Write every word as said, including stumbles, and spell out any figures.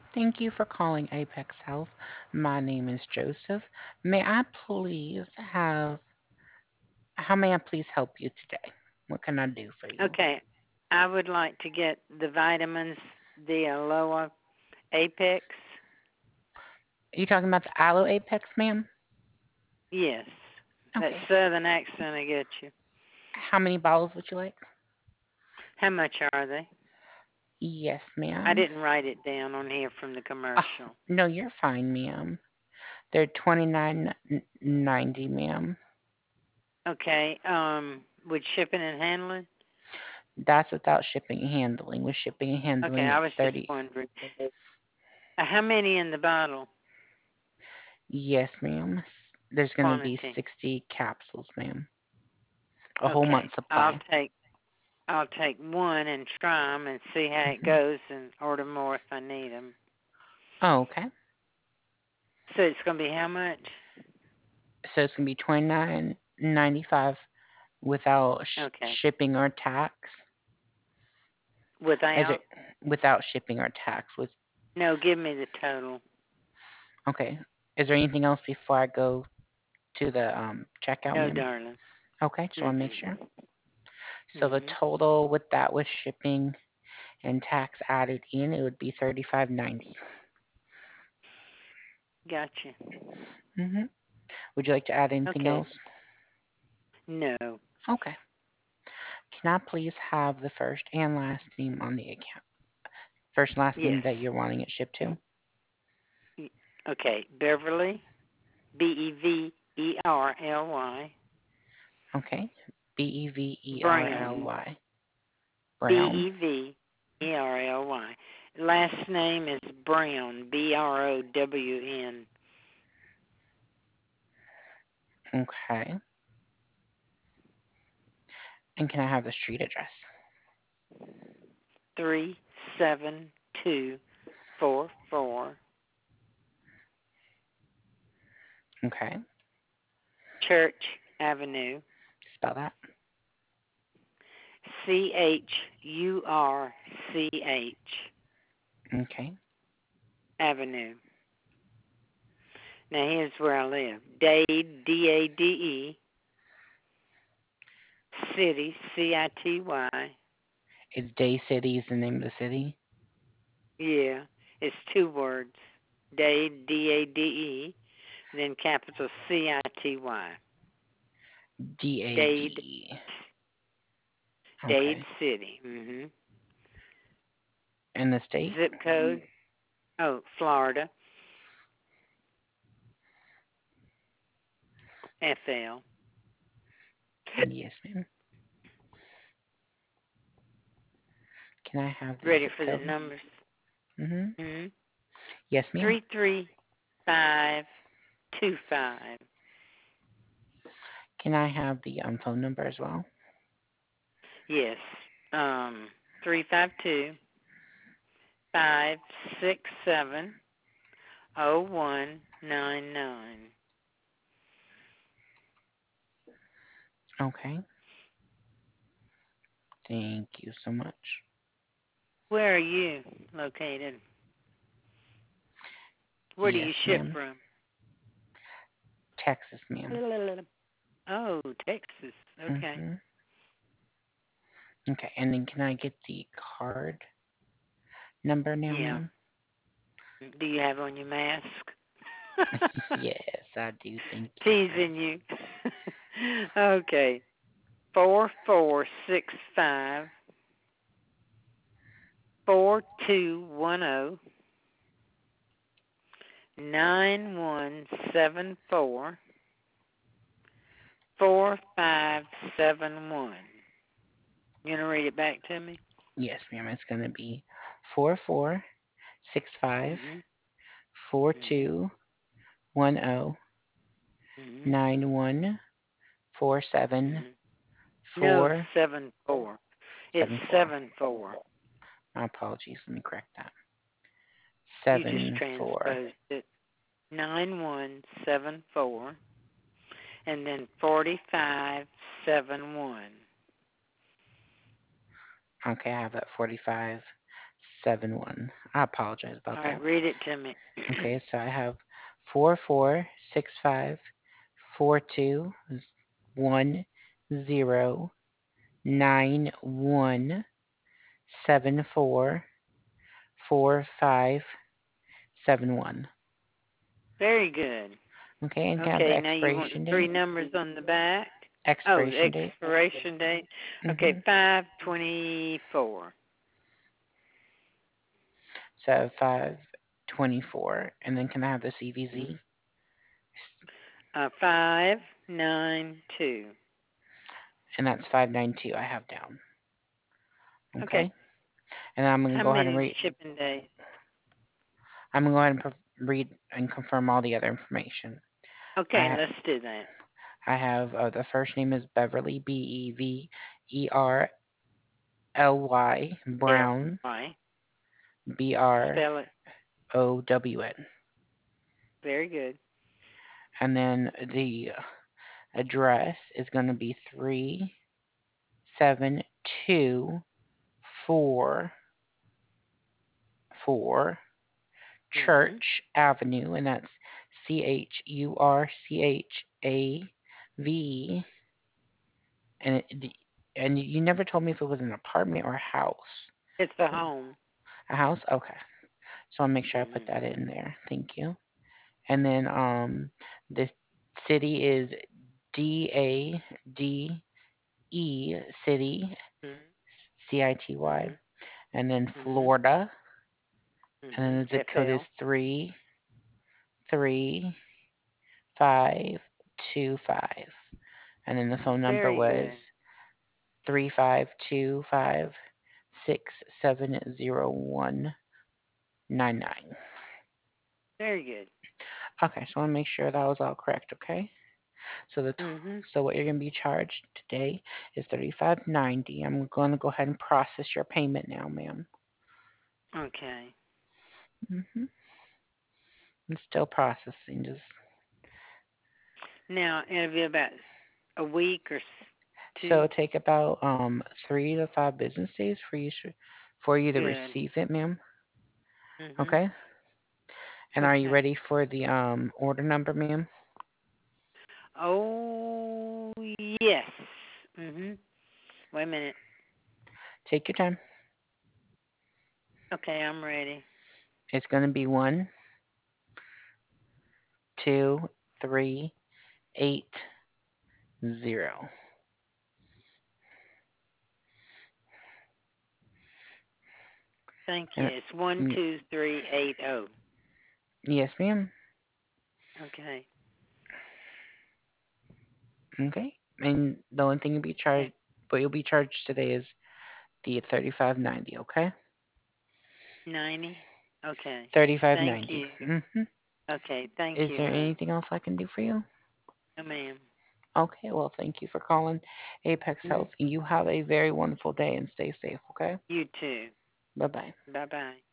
Thank you for calling Apex Health. My name is Joseph. May I please have, how may I please help you today? What can I do for you? Okay, I would like to get the vitamins, the Aloha Apex. Are you talking about the Aloe Apex, ma'am? Yes, that Okay. southern accent I get you. How many bottles would you like? How much are they? Yes, I ma'am. didn't write it down on here from the Oh, commercial. no, you're fine, ma'am. They're twenty nine ninety, ma'am. Okay, um, with shipping and handling? That's without shipping and handling. With shipping and Okay, handling, I it's was just thirty. wondering. Uh, how many in the bottle? Yes, ma'am. There's going to be Quantity. sixty capsules, ma'am. A whole month Okay, I'll supply. take I'll take one and try 'em and see how it Hmm. goes and order more if I need 'em. Oh, okay. So it's gonna be how much? So it's gonna be twenty nine ninety five without sh- Okay, shipping or tax. Is it without? without shipping or tax? With No, give me the total. okay. Is there anything else before I go to the um checkout, No, ma'am? darling. Okay, just want to make sure. Mm-mm. So the Mhm. total with that with shipping and tax added in, it would be thirty five ninety. Gotcha. Mhm. Would you like to add anything Okay. else? No. Okay. Can I please have the first and last name on the account? First and last name Yes. that you're wanting it shipped to? Y- Okay. Beverly. B E V E R L Y. Okay. B E V E R L Brown. Y. B Brown. E V E R L Y. Last name is Brown. B R O W N. Okay. And can I have the street address? Three seven two four four Okay. Church Avenue. Spell that. C H U R C H Okay. Avenue. Now here's where I live. Dade, D A D E, City, C I T Y. Is Day City is the name of the city? Yeah, it's two words. Dade, D A D E, then capital C I T Y. D A D Dade, E. Dade Okay. City. Mhm. And the state? Zip code? Oh, Florida. F L. Yes, ma'am. Can I have the Ready zip for the code? numbers? Mm-hmm. Mhm. Yes, ma'am. Three three five two five. Can I have the um, phone number as well? Yes. Um. Three five two five six seven oh one nine nine. Okay. Thank you so much. Where are you located? Where do Yes, you ship ma'am. from? Texas, ma'am. Oh, Texas. Okay. Mm-hmm. Okay. And then can I get the card number now, Yeah. ma'am? Do you have on your mask? Yes, I do. Thank you. Teasing you. Okay. Four four six five four two one zero nine one seven four four five seven one. You gonna read it back to me? Yes, ma'am. It's going to be four four six five Mhm. four Mhm. two one zero Mhm. nine one four seven Mhm. No, four seven four. It's seven four. seven four. My apologies. Let me correct that. You just Seven four. transposed it. Nine one seven four, and then forty five seven one. Okay, I have that forty five seven one. I apologize about All right, that. read it to me. Okay, so I have four four six five four two one zero nine one seven four four five seven one. Very good. Okay, and can I have the Okay, now you want the expiration three date? numbers on the back. Oh, the Expiration date. expiration date. Okay, Mm-hmm. five twenty four. So five twenty four, and then can I have the C V Z? Uh, five nine two. And that's five nine two. I have down. Okay. Okay, and I'm gonna How go ahead and many read. shipping days? I'm gonna go ahead and pro- read and confirm all the other information. Okay, I let's do that. I have uh, the first name is Beverly, B E V E R L Y, L Brown, Y. B R Spell it. O W N. Very good. And then the address is going to be three seven two four four Mhm. Church Avenue, and that's C H U R C H A V E. And it, and you never told me if it was an apartment or a house. It's a home. A house? Okay. So I'll make sure I put Mhm. that in there. Thank you. And then um the city is D A D E City, Mhm. C I T Y. Mhm. And then Mhm. Florida. And then Mhm. the zip F code is L. three three five two five. And then the phone number Very was good. three five two five six seven zero one nine nine. Very good. Okay, so I want to make sure that was all correct, okay? So the t- Mhm. so what you're gonna be charged today is thirty five ninety. I'm gonna go ahead and process your payment now, ma'am. Okay. hmm It's still processing. Just Now it'll be about a week or s- so two. it'll take about um three to five business days for you sh- for you to Good. receive it, ma'am. Mhm. Okay. And are you Okay. ready for the um order number, ma'am? Oh yes. Mhm. Wait a minute. Take your time. Okay, I'm ready. It's gonna be one, two, three, eight, zero. Thank you. And It's one mm, two three eight zero. yes, ma'am. Okay. Okay. And the only thing you'll be Okay. charged, what you'll be charged today is the thirty-five ninety, okay? Ninety. Okay. thirty-five Thank ninety. you. Mm-hmm. Okay. Thank Is you, there hon. anything else I can do for you? No, ma'am. Okay, well, thank you for calling Apex Mhm. Health. You have a very wonderful day and stay safe, okay? You too. Bye bye. Bye bye.